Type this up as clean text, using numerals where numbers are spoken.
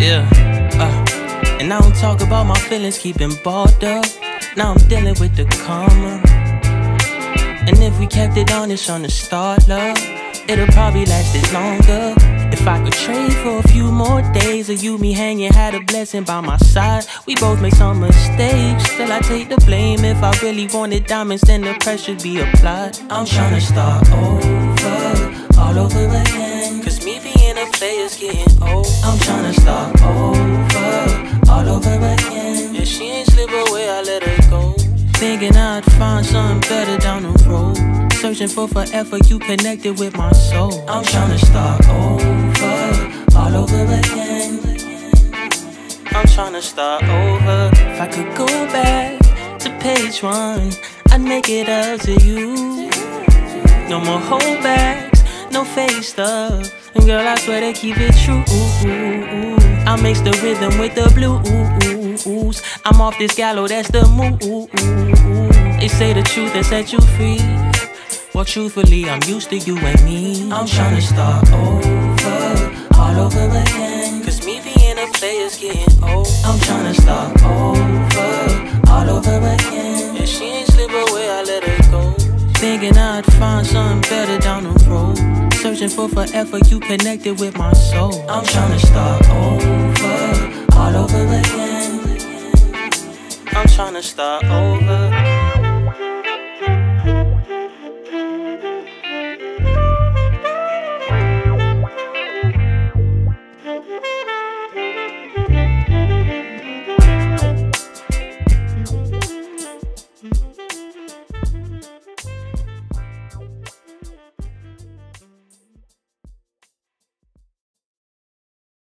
Yeah, and I don't talk about my feelings keeping balled up. Now I'm dealing with the karma. And if we kept it honest on the start, love, it'll probably last it longer. If I could trade for a few more days of you, me hanging, had a blessing by my side. We both made some mistakes, still I take the blame. If I really wanted diamonds, then the pressure be applied. I'm tryna start over, all over again. Cause me being a player's getting old. I'm tryna start over, all over again. Yeah, she ain't slip away, I let her go. Thinking I'd find something better down the road. Searching for forever, you connected with my soul. I'm tryna start over, all over again. I'm tryna start over. If I could go back to page 1, I'd make it up to you. No more holdbacks, no fake stuff. And girl, I swear to keep it true. I mix the rhythm with the blues. I'm off this gallows, that's the move. They say the truth will set you free. Well, truthfully, I'm used to you and me. I'm tryna start over, all over again. Cause me being a player's getting old. I'm tryna start over, all over again. Yeah, she ain't slip away, I let her go. Thinking I'd find something better down the road. Searching for forever, you connected with my soul. I'm tryna start over, all over again. I'm tryna start over.